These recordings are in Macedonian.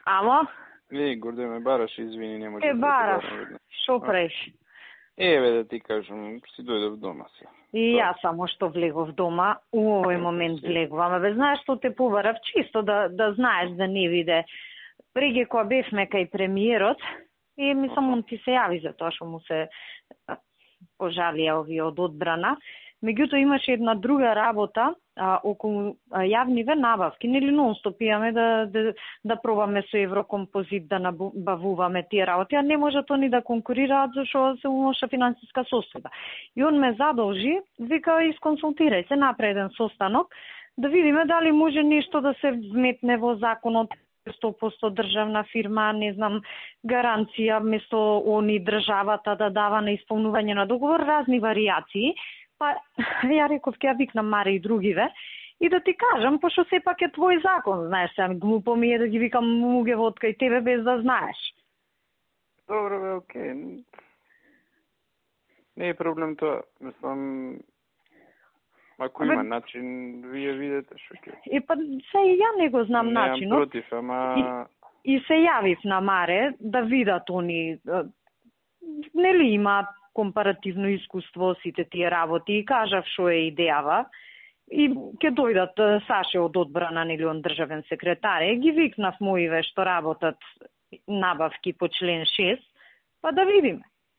Ало? Горде ме бараш, извини, не може да бараш, те барам. шо правиш? Еве да ти кажам, си дојдов дома се. И јас само што влегов дома, у овој момент влегувам. Абе, знаеш што те побарав? Чисто да знаеш да не виде. Преге кога бевме кај премиерот, и мислам, он ти се јави за тоа што му се пожалија овие од одбрана. Меѓутоа имаше една друга работа околу јавниве набавки. Нели нон-стоп имаме да пробаме со Еврокомпозит да набавуваме тие работи, а не можат они да конкурираат зашто се лоша финансиска состојба. И он ме задолжи, вика, исконсултирај се, направи еден состанок, да видиме дали може нешто да се вметне во законот, 100% државна фирма, не знам, гаранција, место они државата да дава на исполнување на договор, разни варијации. Па, ја реков, ќе ја викнам Маре и другиве и да ти кажам, пошто сепак е твој закон, знаеш, сега глупо ми е да ги викам луѓе од кај тебе без да знаеш. Добро, бе, окей. Не е проблем тоа. Мислам, ако има начин, вие видите што ќе. И па се и ја не го знам начинот. Немам против, ама и се јавив на Маре да видат они нели има компаративно искуство сите тие работи и кажав што е идејава и ќе дојдат Саше од одбрана нели он државен секретар. Ги викнав моиве што работат набавки по член 6, па да видиме.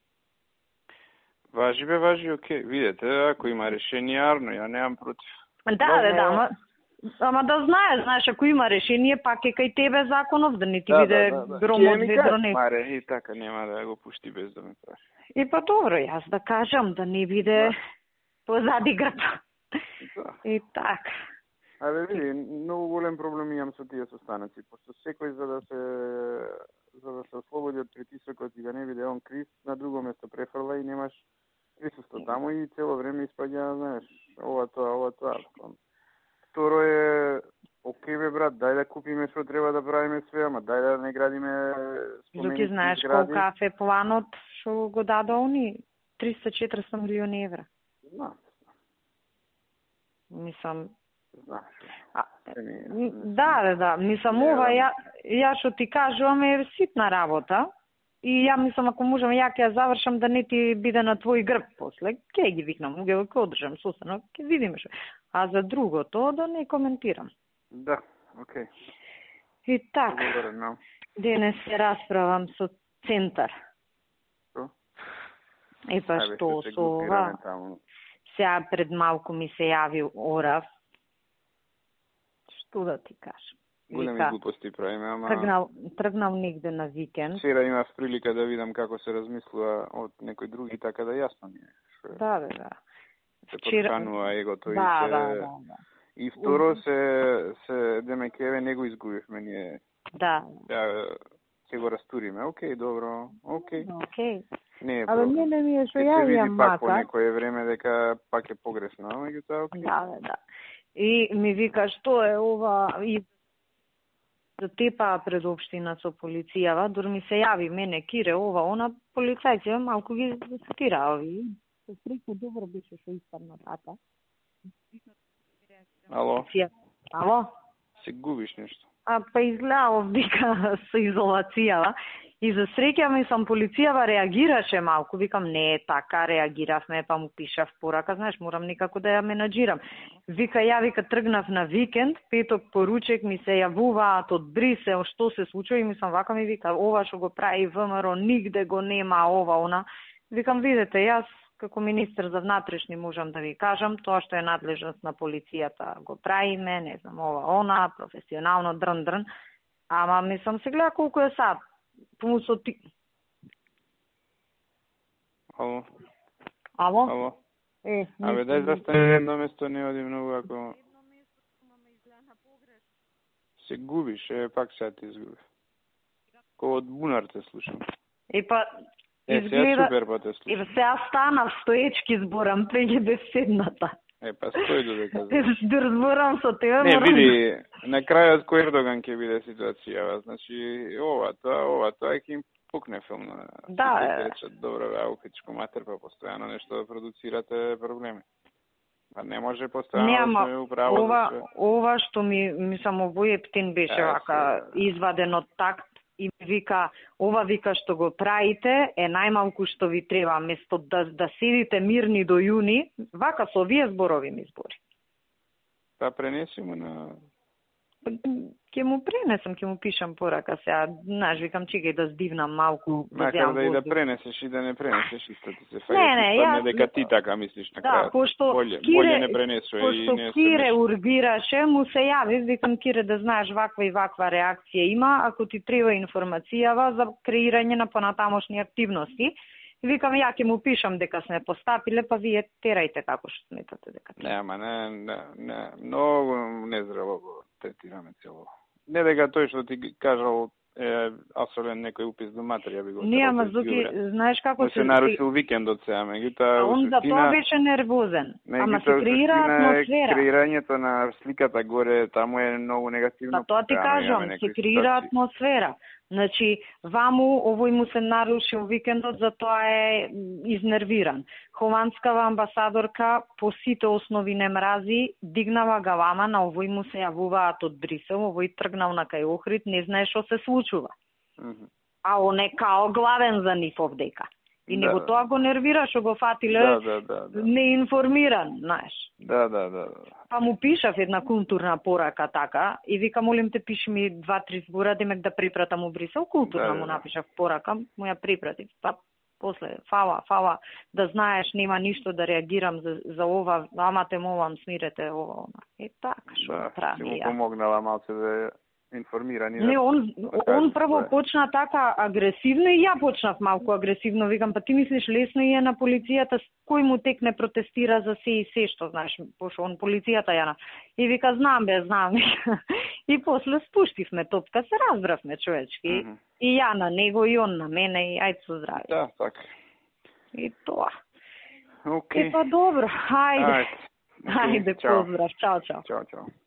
Важи бе, важи, окей. Видете, ако има решение, арно, ја немам против. Да, ама да знаеш, ако има решение, пак е кај тебе законов, да не ти биде гром од ведро не. Маре, и така нема да го пушти без да ме прави. И па добро, јас да кажам, да не биде позади грб. И така. Абе, види, многу голем проблем имам со тие состаноци, пошто секој за да се ослободи од притисокот и да не биде он криз, на друго место префрла и немаш присуство таму и цело време испаѓа, знаеш, ова тоа. Второ е, окей бе брат, дај да купиме што треба да правиме све, ама дај да не градиме споменици. Доки знаеш колкав е планот што го даде они 300-400 милиони евра. Мислам, да, мислам ова ја што ти кажувам е ситна работа и ја мислам ако можам ја ќе ја завршам да не ти биде на твој грб после, ќе ги викнам, ќе одржам состанок, ќе видиме што. А за другото да не коментирам. Да, окей. И така, денес се расправам со Центар. Што? И па што со ова? Сега пред малку ми се јави Орав. Што да ти кажам? Големи глупости правиме, ама тргнал негде на викенд. Сера имав прилика да видам како се размислува од некој други, така да јасно ми е. Да. Се подканува егото и се... Да. И второ се демекеве не го изгубивме ние. Да. Ќе го растуриме. Окей, добро. Окей. Не е проблем. Абе, не ми е што ја види пак по некое време дека пак е погресно, меѓутоа окей. Да. И ми вика што е ова и за тепа пред општина со полицијава, дури ми се јави мене Кире ова, она полицајци малку ги стира ови. Се среќа добро беше што испадна тата. Ало? Се губиш нешто. Па изгледа овдека со изолацијава. И за среќа мислам полицијава реагираше малку, викам не така, реагиравме, па му пишав порака, знаеш, морам некако да ја менаџирам. Вика тргнав на викенд, петок поручек ми се јавуваат од Брисел, што се случува и мислам вака ми вика, ова што го прави ВМРО, нигде го нема ова, она. Викам, видете, јас како министер за внатрешни можам да ви кажам, тоа што е надлежност на полицијата го правиме, не знам, ова, она, професионално, дрн, ама мислам се гледа колку е сад. Помусо ти... Ало? Абе, дај застани едно место, не оди многу, ако... Се губиш, пак сега ти изгубиш. Ко од бунар те слушам. Изгледа... супер па те слушам. Сега станав стоечки зборам, преќе бе седната. Па стој додека. Зборам со тебе. Не, види, на крајот кој Ердоган ќе биде ситуацијава. Значи, ова тоа ќе им пукне филм на... Да. Речат, добро, аукачко матер, па постојано нешто да продуцирате проблеми. Pa ne može postavljati upravo ова што ми само овој птен беше вака изваден од такт и вика, ова вика што го правите е најмалку што ви треба, место да седите мирни до јуни, вака со овие зборови ми збори. Па пренеси му на... Ке му пренесам, ке му пишам порака сега, знаеш, викам чекај да здивнам малку. Макар да и да пренесеш и да не пренесеш, исто ти се фајде, дека ти така мислиш на крајот. Да, пошто болje не пренесува и не се... Кире ургираше, му се јави, викам Кире да знаеш ваква и ваква реакција има, ако ти треба информацијава за креирање на понатамошни активности. Викам, ја ќе му пишам дека сме постапиле, па вие терајте како што сметате дека треба. Не, ама не, многу нездраво го третираме цело. Не дека тој што ти кажал асолен некој упис до материја би го... Не, ама Зуки, знаеш како се нарушил викендот сега, меѓутоа... Он за тоа беше нервозен, ама се креира атмосфера. Креирањето на сликата горе, таму е многу негативно. Па тоа ти кажам, се креира атмосфера. Значи, ваму овој му се нарушил викендот, затоа е изнервиран. Хованскава амбасадорка по сите основи не мрази, дигнава галама, на овој му се јавуваат од Брисел, овој тргнал на кај Охрид, не знае што се случува. А он е као главен за нив овдека. И него тоа го нервира, што го фатиле неинформиран, знаеш. Да. Па му пишав една културна порака така и вика, молим те, пиши ми 2-3 збора, демек да припратам у Брисел, културна му напишав порака, му ја припратив. Па после, фала, да знаеш, нема ништо да реагирам за ова, ама те молам, смирете ова. И така, што прави ја. Си му помогнала малце да информирани. Не, он прво почна така агресивно и ја почнав малку агресивно. Викам, па ти мислиш лесно е на полицијата, кој му текне протестира за се и се, што знаеш, пошо он полицијата јана. И вика, знам. И после спуштивме топка, се разбравме човечки. И ја на него, и он на мене, и ајде со здраве. Да, така. И тоа. Окей. Па добро, хајде. Хајде, поздрав, чао. Чао.